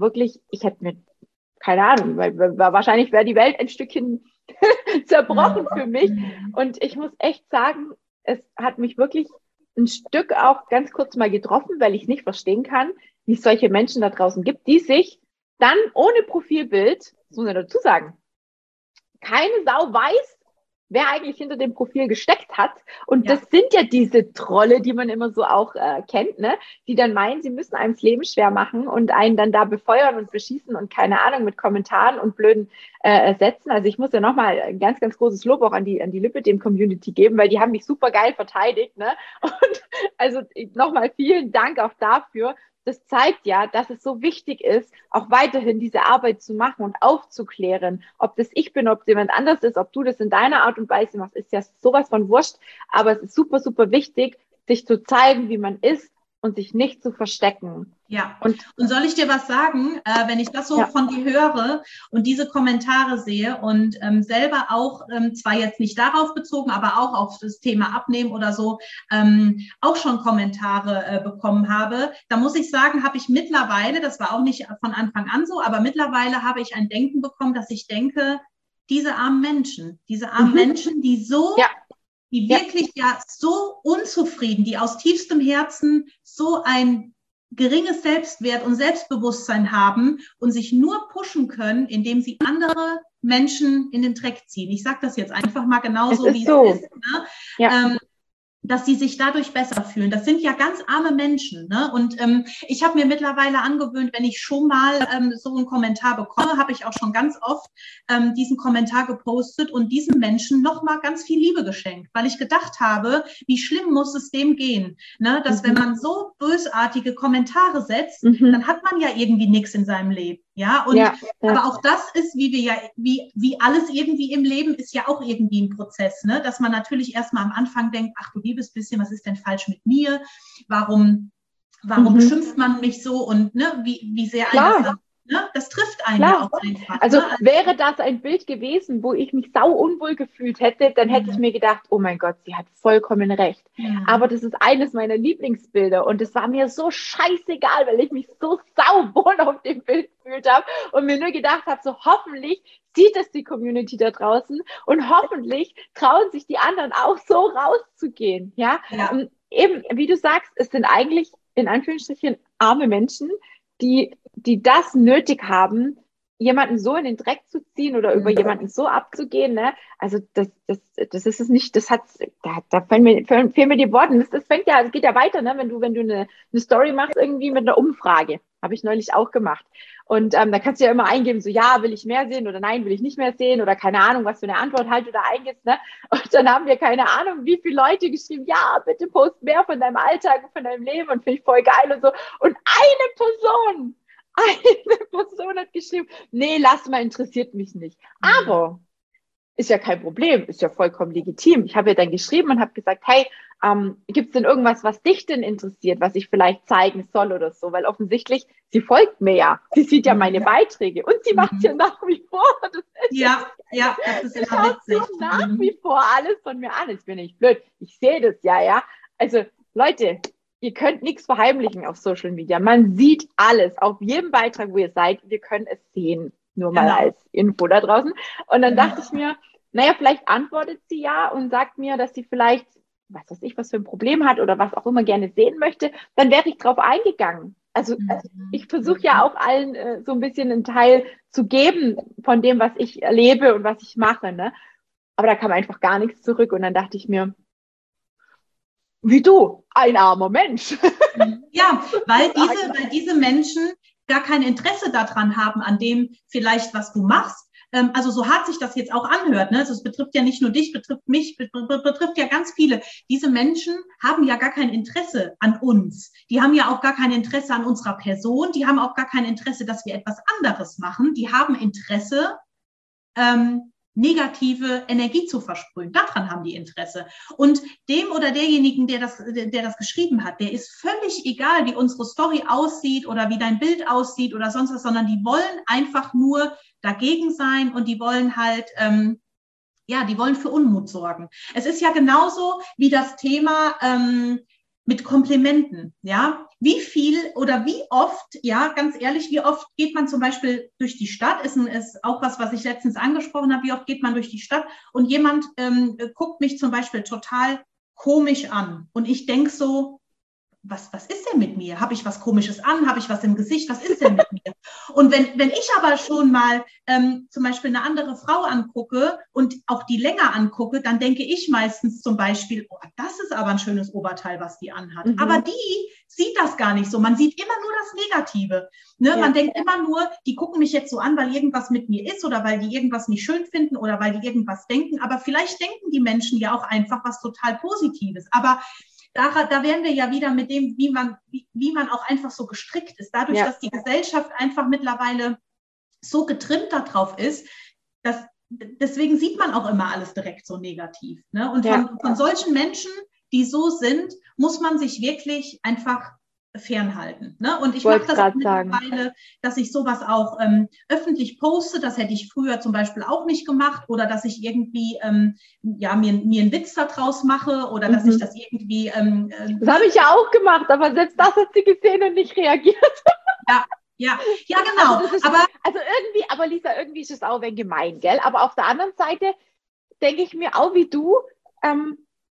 keine Ahnung, weil wahrscheinlich wäre die Welt ein Stückchen zerbrochen für mich. Und ich muss echt sagen, es hat mich wirklich ein Stück auch ganz kurz mal getroffen, weil ich nicht verstehen kann, wie es solche Menschen da draußen gibt, die sich dann ohne Profilbild, das muss man dazu sagen, keine Sau weiß, wer eigentlich hinter dem Profil gesteckt hat. Und das sind ja diese Trolle, die man immer so auch kennt, ne? Die dann meinen, sie müssen einem das Leben schwer machen und einen dann da befeuern und beschießen und keine Ahnung mit Kommentaren und blöden Sätzen. Also ich muss ja nochmal ein ganz, ganz großes Lob auch an die Lipödem-Community geben, weil die haben mich super geil verteidigt, ne? Und also nochmal vielen Dank auch dafür. Das zeigt ja, dass es so wichtig ist, auch weiterhin diese Arbeit zu machen und aufzuklären. Ob das ich bin, ob es jemand anders ist, ob du das in deiner Art und Weise machst, ist ja sowas von wurscht. Aber es ist super, super wichtig, sich zu zeigen, wie man ist und sich nicht zu verstecken. Ja, und soll ich dir was sagen, wenn ich das so von dir höre und diese Kommentare sehe und selber auch, zwar jetzt nicht darauf bezogen, aber auch auf das Thema Abnehmen oder so, auch schon Kommentare bekommen habe, da muss ich sagen, habe ich mittlerweile, das war auch nicht von Anfang an so, aber mittlerweile habe ich ein Denken bekommen, dass ich denke, diese armen Menschen, die so die wirklich ja so unzufrieden, die aus tiefstem Herzen so ein geringes Selbstwert und Selbstbewusstsein haben und sich nur pushen können, indem sie andere Menschen in den Dreck ziehen. Ich sage das jetzt einfach mal genauso, wie es ist. Ne? Ja. Dass sie sich dadurch besser fühlen. Das sind ja ganz arme Menschen. Ne? Und ich habe mir mittlerweile angewöhnt, wenn ich schon mal so einen Kommentar bekomme, habe ich auch schon ganz oft diesen Kommentar gepostet und diesen Menschen nochmal ganz viel Liebe geschenkt, weil ich gedacht habe, wie schlimm muss es dem gehen, ne? Dass wenn man so bösartige Kommentare setzt, dann hat man ja irgendwie nichts in seinem Leben. Ja, und aber auch das ist, wie wir ja, wie alles irgendwie im Leben, ist ja auch irgendwie ein Prozess, ne? Dass man natürlich erstmal am Anfang denkt, ach du liebes bisschen, was ist denn falsch mit mir? Warum beschimpft man mich so und ne, wie sehr ein das, ne? Das trifft einen ja auch einfach. Also wäre das ein Bild gewesen, wo ich mich sau unwohl gefühlt hätte, dann hätte ich mir gedacht, oh mein Gott, sie hat vollkommen recht. Aber das ist eines meiner Lieblingsbilder und es war mir so scheißegal, weil ich mich so sauwohl auf dem Bild gefühlt habe und mir nur gedacht habe, so hoffentlich sieht es die Community da draußen und hoffentlich trauen sich die anderen auch so rauszugehen. Ja? Und eben, wie du sagst, es sind eigentlich in Anführungsstrichen arme Menschen, die das nötig haben, jemanden so in den Dreck zu ziehen oder über jemanden so abzugehen, ne? Also das ist es nicht, da fehlen mir die Worte. Das geht ja weiter, ne? Wenn du eine Story machst, irgendwie mit einer Umfrage. Habe ich neulich auch gemacht. Und da kannst du ja immer eingeben, so ja, will ich mehr sehen oder nein, will ich nicht mehr sehen oder keine Ahnung, was für eine Antwort halt du da eingibst, ne? Und dann haben wir keine Ahnung, wie viele Leute geschrieben, ja, bitte post mehr von deinem Alltag und von deinem Leben und finde ich voll geil und so. Und eine Person hat geschrieben, nee, lass mal, interessiert mich nicht. Aber ist ja kein Problem, ist ja vollkommen legitim. Ich habe ja dann geschrieben und habe gesagt, hey, gibt es denn irgendwas, was dich denn interessiert, was ich vielleicht zeigen soll oder so? Weil offensichtlich, sie folgt mir ja. Sie sieht ja meine Beiträge und sie macht ja nach wie vor. Das ist immer witzig. So nach wie vor alles von mir an. Jetzt bin ich blöd. Ich sehe das ja. Also Leute, ihr könnt nichts verheimlichen auf Social Media. Man sieht alles. Auf jedem Beitrag, wo ihr seid, wir können es sehen. Nur mal als Info da draußen. Und dann dachte ich mir, naja, vielleicht antwortet sie ja und sagt mir, dass sie vielleicht, was weiß ich, was für ein Problem hat oder was auch immer gerne sehen möchte. Dann wäre ich drauf eingegangen. Also ich versuche ja auch allen so ein bisschen einen Teil zu geben von dem, was ich erlebe und was ich mache. Ne? Aber da kam einfach gar nichts zurück. Und dann dachte ich mir, wie du, ein armer Mensch. Ja, weil diese Menschen gar kein Interesse daran haben, an dem vielleicht, was du machst. Also so hart sich das jetzt auch anhört, ne? Also es betrifft ja nicht nur dich, betrifft mich, betrifft ja ganz viele. Diese Menschen haben ja gar kein Interesse an uns. Die haben ja auch gar kein Interesse an unserer Person. Die haben auch gar kein Interesse, dass wir etwas anderes machen. Die haben Interesse, negative Energie zu versprühen. Daran haben die Interesse. Und dem oder derjenigen, der das geschrieben hat, der ist völlig egal, wie unsere Story aussieht oder wie dein Bild aussieht oder sonst was, sondern die wollen einfach nur dagegen sein und die wollen halt, die wollen für Unmut sorgen. Es ist ja genauso wie das Thema mit Komplimenten, ja. Wie viel oder wie oft, ja, ganz ehrlich, wie oft geht man zum Beispiel durch die Stadt, ist auch was ich letztens angesprochen habe, wie oft geht man durch die Stadt und jemand guckt mich zum Beispiel total komisch an und ich denke so, was ist denn mit mir? Habe ich was Komisches an? Habe ich was im Gesicht? Was ist denn mit mir? Und wenn ich aber schon mal zum Beispiel eine andere Frau angucke und auch die länger angucke, dann denke ich meistens zum Beispiel, oh, das ist aber ein schönes Oberteil, was die anhat. Aber die sieht das gar nicht so. Man sieht immer nur das Negative. Ne? Ja. Man denkt immer nur, die gucken mich jetzt so an, weil irgendwas mit mir ist oder weil die irgendwas nicht schön finden oder weil die irgendwas denken. Aber vielleicht denken die Menschen ja auch einfach was total Positives. Aber da wären wir ja wieder mit dem, wie man auch einfach so gestrickt ist. Dadurch, dass die Gesellschaft einfach mittlerweile so getrimmt darauf ist, deswegen sieht man auch immer alles direkt so negativ. Ne? Und von solchen Menschen, die so sind, muss man sich wirklich einfach fernhalten. Ne? Und ich mache das mittlerweile, dass ich sowas auch öffentlich poste. Das hätte ich früher zum Beispiel auch nicht gemacht. Oder dass ich irgendwie mir einen Witz daraus mache oder dass ich das irgendwie... das habe ich ja auch gemacht, aber selbst das hat sie gesehen und nicht reagiert. Ja, genau. Aber Lisa, irgendwie ist es auch ein wenig gemein, gell? Aber auf der anderen Seite denke ich mir auch wie du,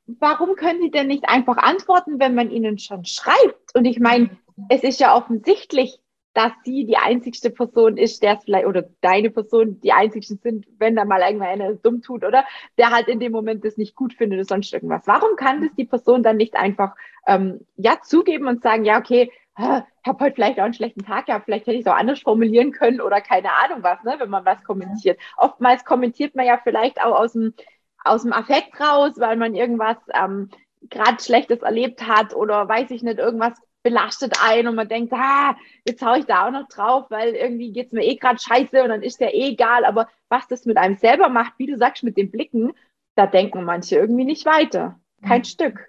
warum können Sie denn nicht einfach antworten, wenn man Ihnen schon schreibt? Und ich meine, es ist ja offensichtlich, dass sie die einzigste Person ist, der es vielleicht, oder deine Person die einzigsten sind, wenn da mal irgendwer es dumm tut, oder der halt in dem Moment das nicht gut findet oder sonst irgendwas. Warum kann das die Person dann nicht einfach ja zugeben und sagen, ja, okay, ich habe heute vielleicht auch einen schlechten Tag gehabt, vielleicht hätte ich es auch anders formulieren können oder keine Ahnung was, ne, wenn man was kommentiert. Oftmals kommentiert man ja vielleicht auch aus dem Affekt raus, weil man irgendwas gerade Schlechtes erlebt hat oder weiß ich nicht, irgendwas belastet ein und man denkt, jetzt hau ich da auch noch drauf, weil irgendwie geht's mir eh gerade scheiße und dann ist der eh egal. Aber was das mit einem selber macht, wie du sagst, mit den Blicken, da denken manche irgendwie nicht weiter. Kein Stück.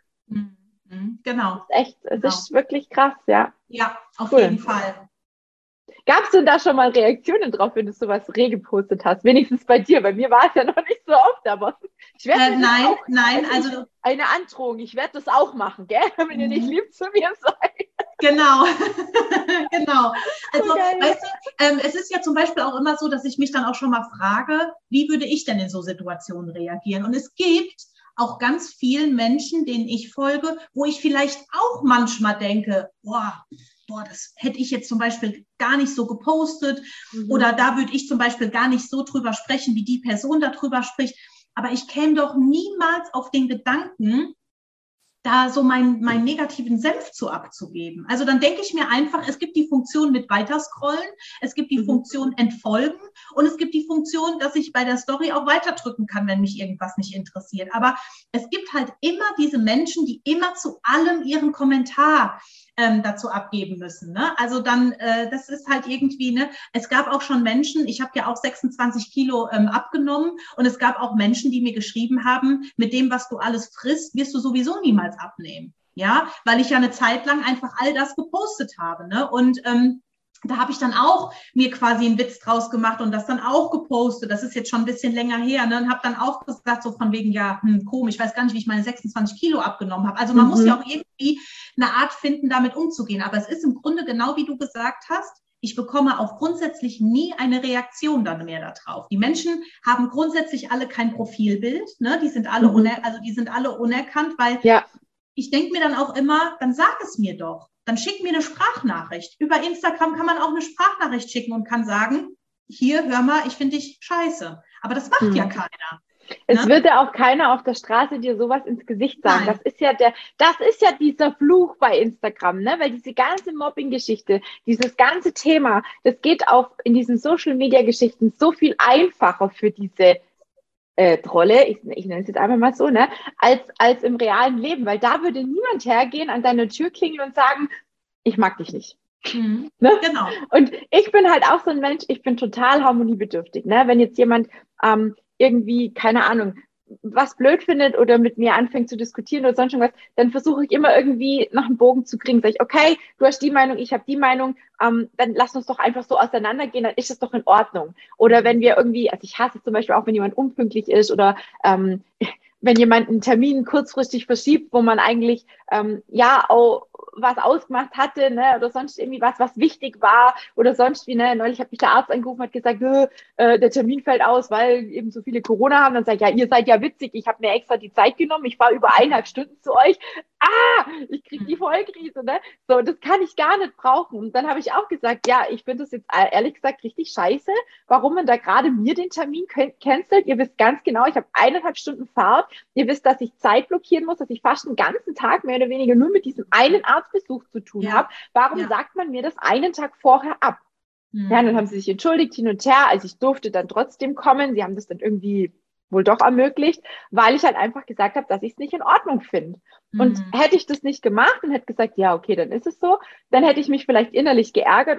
Genau. Das ist echt, es ist wirklich krass, ja. Ja, auf jeden Fall. Gab es denn da schon mal Reaktionen drauf, wenn du sowas regepostet hast? Wenigstens bei dir. Bei mir war es ja noch nicht so oft, aber ich werde nein, also eine Androhung. Ich werde das auch machen, gell? Wenn ihr nicht lieb zu mir seid. Genau, genau. Also, weißt du, es ist ja zum Beispiel auch immer so, dass ich mich dann auch schon mal frage, wie würde ich denn in so Situationen reagieren? Und es gibt auch ganz vielen Menschen, denen ich folge, wo ich vielleicht auch manchmal denke, boah, das hätte ich jetzt zum Beispiel gar nicht so gepostet oder da würde ich zum Beispiel gar nicht so drüber sprechen, wie die Person darüber spricht. Aber ich käme doch niemals auf den Gedanken, da so meinen negativen Senf zu abzugeben. Also dann denke ich mir einfach, es gibt die Funktion mit Weiterscrollen, es gibt die Funktion Entfolgen und es gibt die Funktion, dass ich bei der Story auch weiterdrücken kann, wenn mich irgendwas nicht interessiert. Aber es gibt halt immer diese Menschen, die immer zu allem ihren Kommentar dazu abgeben müssen. Ne? Also dann, das ist halt irgendwie, ne, es gab auch schon Menschen, ich habe ja auch 26 Kilo abgenommen und es gab auch Menschen, die mir geschrieben haben, mit dem, was du alles frisst, wirst du sowieso niemals abnehmen. Ja, weil ich ja eine Zeit lang einfach all das gepostet habe. Ne? Und da habe ich dann auch mir quasi einen Witz draus gemacht und das dann auch gepostet. Das ist jetzt schon ein bisschen länger her. Ne? Und habe dann auch gesagt, so von wegen, ja, komisch, ich weiß gar nicht, wie ich meine 26 Kilo abgenommen habe. Also man muss ja auch irgendwie eine Art finden, damit umzugehen. Aber es ist im Grunde genau, wie du gesagt hast, ich bekomme auch grundsätzlich nie eine Reaktion dann mehr darauf. Die Menschen haben grundsätzlich alle kein Profilbild. Ne? Die sind alle, die sind alle unerkannt, weil ich denke mir dann auch immer, dann sag es mir doch. Dann schick mir eine Sprachnachricht. Über Instagram kann man auch eine Sprachnachricht schicken und kann sagen, hier, hör mal, ich finde dich scheiße. Aber das macht ja keiner. Es wird ja auch keiner auf der Straße dir sowas ins Gesicht sagen. Nein. Das ist ja dieser Fluch bei Instagram, ne? Weil diese ganze Mobbing-Geschichte, dieses ganze Thema, das geht auch in diesen Social-Media-Geschichten so viel einfacher für diese Trolle, ich nenne es jetzt einfach mal so, ne, als im realen Leben, weil da würde niemand hergehen, an deine Tür klingeln und sagen, ich mag dich nicht. Ne? Genau. Und ich bin halt auch so ein Mensch, ich bin total harmoniebedürftig. Ne? Wenn jetzt jemand irgendwie, keine Ahnung, was blöd findet oder mit mir anfängt zu diskutieren oder sonst irgendwas, dann versuche ich immer irgendwie nach einem Bogen zu kriegen. Sag ich, okay, du hast die Meinung, ich habe die Meinung, dann lass uns doch einfach so auseinandergehen, dann ist das doch in Ordnung. Oder wenn wir irgendwie, also ich hasse zum Beispiel auch, wenn jemand unpünktlich ist oder wenn jemand einen Termin kurzfristig verschiebt, wo man eigentlich auch was ausgemacht hatte, ne, oder sonst irgendwie was wichtig war oder sonst wie, ne, neulich hat mich der Arzt angerufen, hat gesagt, der Termin fällt aus, weil eben so viele Corona haben, dann sage ich, ja, ihr seid ja witzig, ich habe mir extra die Zeit genommen, ich fahre über 1,5 Stunden zu euch, ich kriege die Vollkrise, ne, so, das kann ich gar nicht brauchen. Und dann habe ich auch gesagt, ja, ich finde das jetzt ehrlich gesagt richtig scheiße, warum man da gerade mir den Termin cancelt, ihr wisst ganz genau, ich habe 1,5 Stunden Fahrt, ihr wisst, dass ich Zeit blockieren muss, dass ich fast den ganzen Tag mehr oder weniger nur mit diesem einen Arztbesuch zu tun habe. Warum sagt man mir das einen Tag vorher ab? Ja, dann haben sie sich entschuldigt hin und her. Also ich durfte dann trotzdem kommen. Sie haben das dann irgendwie wohl doch ermöglicht, weil ich halt einfach gesagt habe, dass ich es nicht in Ordnung finde. Und hätte ich das nicht gemacht und hätte gesagt, ja, okay, dann ist es so, dann hätte ich mich vielleicht innerlich geärgert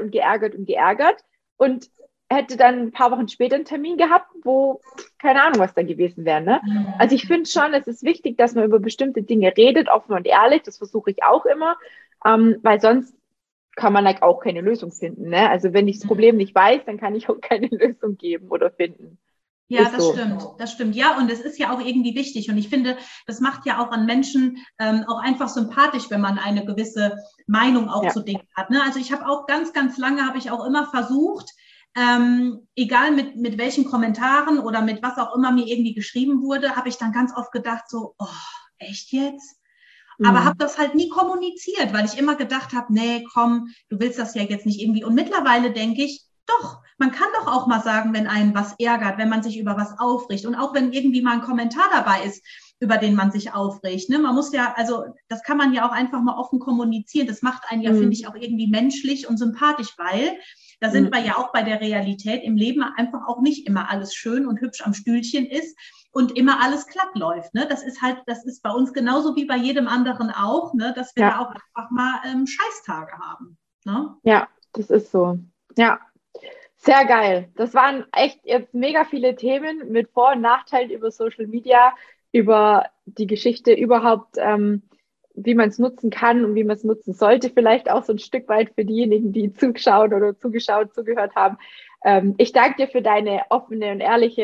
und hätte dann ein paar Wochen später einen Termin gehabt, wo keine Ahnung, was dann gewesen wäre. Ne? Also ich finde schon, es ist wichtig, dass man über bestimmte Dinge redet, offen und ehrlich. Das versuche ich auch immer, weil sonst kann man like auch keine Lösung finden. Ne? Also wenn ich das Problem nicht weiß, dann kann ich auch keine Lösung geben oder finden. Ja, das stimmt. Ja, und es ist ja auch irgendwie wichtig. Und ich finde, das macht ja auch an Menschen auch einfach sympathisch, wenn man eine gewisse Meinung auch zu Dingen hat. Ne? Also ich habe auch ganz, ganz lange, habe ich auch immer versucht, egal mit welchen Kommentaren oder mit was auch immer mir irgendwie geschrieben wurde, habe ich dann ganz oft gedacht so, echt jetzt? Aber habe das halt nie kommuniziert, weil ich immer gedacht habe, nee, komm, du willst das ja jetzt nicht irgendwie. Und mittlerweile denke ich, doch, man kann doch auch mal sagen, wenn einen was ärgert, wenn man sich über was aufregt und auch wenn irgendwie mal ein Kommentar dabei ist, über den man sich aufregt. Ne? Man muss ja, also das kann man ja auch einfach mal offen kommunizieren. Das macht einen ja, finde ich, auch irgendwie menschlich und sympathisch, weil da sind wir ja auch bei der Realität im Leben einfach auch nicht immer alles schön und hübsch am Stühlchen ist und immer alles glatt läuft. Ne? Das ist bei uns genauso wie bei jedem anderen auch, ne? Dass wir da auch einfach mal Scheißtage haben. Ne? Ja, das ist so. Ja, sehr geil. Das waren echt jetzt mega viele Themen mit Vor- und Nachteilen über Social Media, über die Geschichte überhaupt, wie man es nutzen kann und wie man es nutzen sollte. Vielleicht auch so ein Stück weit für diejenigen, die zugeschaut oder zugehört haben. Ich danke dir für deine offene und ehrliche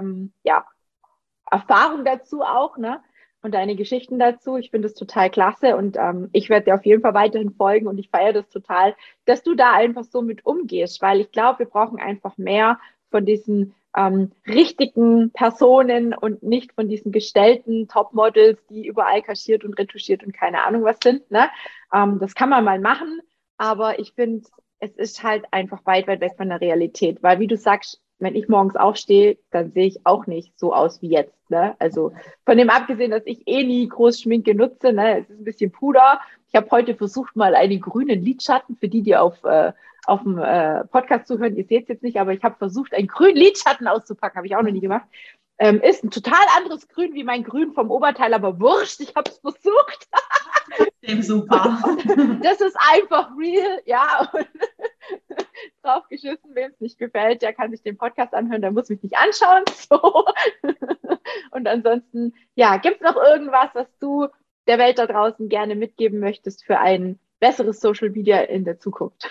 Erfahrung dazu auch, ne? Und deine Geschichten dazu. Ich finde es total klasse und ich werde dir auf jeden Fall weiterhin folgen und ich feiere das total, dass du da einfach so mit umgehst, weil ich glaube, wir brauchen einfach mehr von diesen richtigen Personen und nicht von diesen gestellten Topmodels, die überall kaschiert und retuschiert und keine Ahnung was sind. Ne? Das kann man mal machen, aber ich finde, es ist halt einfach weit, weit weg von der Realität, weil wie du sagst, wenn ich morgens aufstehe, dann sehe ich auch nicht so aus wie jetzt. Ne? Also von dem abgesehen, dass ich eh nie groß Schminke nutze, ne? Es ist ein bisschen Puder. Ich habe heute versucht, mal einen grünen Lidschatten, für die auf dem Podcast zuhören, ihr seht es jetzt nicht, aber ich habe versucht, einen grünen Lidschatten auszupacken, habe ich auch noch nie gemacht. Ist ein total anderes Grün wie mein Grün vom Oberteil, aber wurscht, ich habe es versucht. Dem super. Das ist einfach real, ja. Und drauf geschissen, wem es nicht gefällt, der kann sich den Podcast anhören, der muss mich nicht anschauen. So. Und ansonsten, ja, gibt es noch irgendwas, was du der Welt da draußen gerne mitgeben möchtest für ein besseres Social Media in der Zukunft?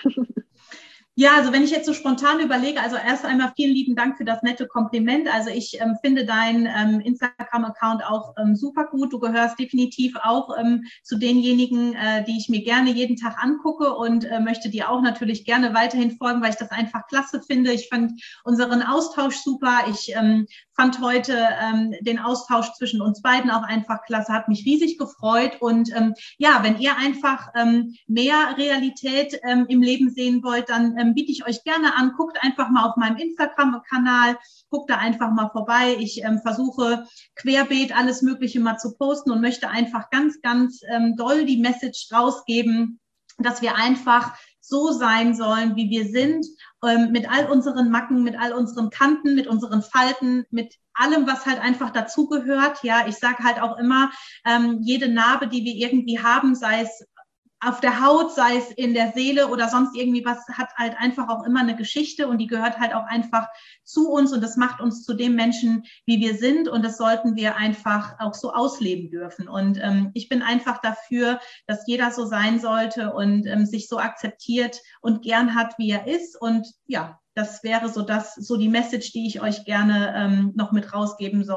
Ja, also wenn ich jetzt so spontan überlege, also erst einmal vielen lieben Dank für das nette Kompliment. Also ich finde deinen Instagram-Account auch super gut. Du gehörst definitiv auch zu denjenigen, die ich mir gerne jeden Tag angucke und möchte dir auch natürlich gerne weiterhin folgen, weil ich das einfach klasse finde. Ich fand unseren Austausch super. Ich fand heute den Austausch zwischen uns beiden auch einfach klasse, hat mich riesig gefreut. Und ja, wenn ihr einfach mehr Realität im Leben sehen wollt, dann biete ich euch gerne an. Guckt einfach mal auf meinem Instagram-Kanal, guckt da einfach mal vorbei. Ich versuche querbeet alles Mögliche mal zu posten und möchte einfach ganz, ganz doll die Message rausgeben, dass wir einfach so sein sollen, wie wir sind, mit all unseren Macken, mit all unseren Kanten, mit unseren Falten, mit allem, was halt einfach dazugehört. Ja, ich sage halt auch immer, jede Narbe, die wir irgendwie haben, sei es auf der Haut, sei es in der Seele oder sonst irgendwie was, hat halt einfach auch immer eine Geschichte und die gehört halt auch einfach zu uns und das macht uns zu dem Menschen, wie wir sind und das sollten wir einfach auch so ausleben dürfen. Und ich bin einfach dafür, dass jeder so sein sollte und sich so akzeptiert und gern hat, wie er ist. Und ja, das wäre so die Message, die ich euch gerne noch mit rausgeben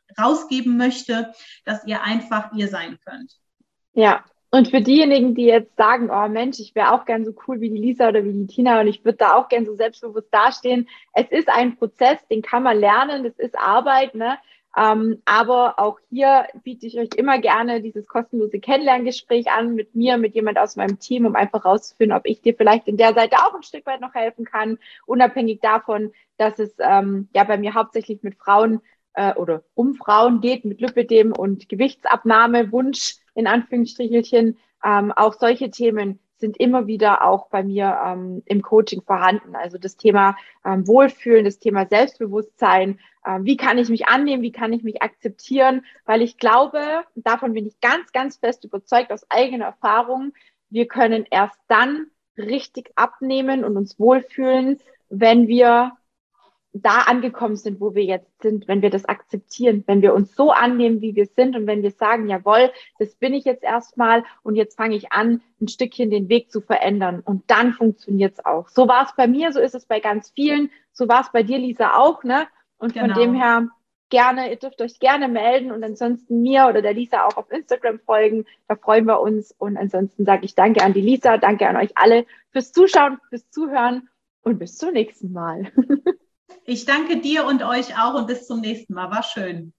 möchte, dass ihr einfach ihr sein könnt. Ja. Und für diejenigen, die jetzt sagen, oh Mensch, ich wäre auch gern so cool wie die Lisa oder wie die Tina und ich würde da auch gern so selbstbewusst dastehen. Es ist ein Prozess, den kann man lernen, das ist Arbeit, ne? Aber auch hier biete ich euch immer gerne dieses kostenlose Kennenlerngespräch an mit mir, mit jemand aus meinem Team, um einfach rauszufinden, ob ich dir vielleicht in der Seite auch ein Stück weit noch helfen kann, unabhängig davon, dass es ja bei mir hauptsächlich mit Frauen oder um Frauen geht, mit Lipödem und Gewichtsabnahme, Wunsch in Anführungsstrichelchen. Auch solche Themen sind immer wieder auch bei mir im Coaching vorhanden. Also das Thema Wohlfühlen, das Thema Selbstbewusstsein, wie kann ich mich annehmen, wie kann ich mich akzeptieren, weil ich glaube, davon bin ich ganz, ganz fest überzeugt aus eigener Erfahrung, wir können erst dann richtig abnehmen und uns wohlfühlen, wenn wir da angekommen sind, wo wir jetzt sind, wenn wir das akzeptieren, wenn wir uns so annehmen, wie wir sind und wenn wir sagen, jawohl, das bin ich jetzt erstmal und jetzt fange ich an, ein Stückchen den Weg zu verändern und dann funktioniert es auch. So war es bei mir, so ist es bei ganz vielen, so war es bei dir, Lisa, auch, ne? Und von dem her gerne, ihr dürft euch gerne melden und ansonsten mir oder der Lisa auch auf Instagram folgen, da freuen wir uns und ansonsten sage ich danke an die Lisa, danke an euch alle fürs Zuschauen, fürs Zuhören und bis zum nächsten Mal. Ich danke dir und euch auch und bis zum nächsten Mal. War schön.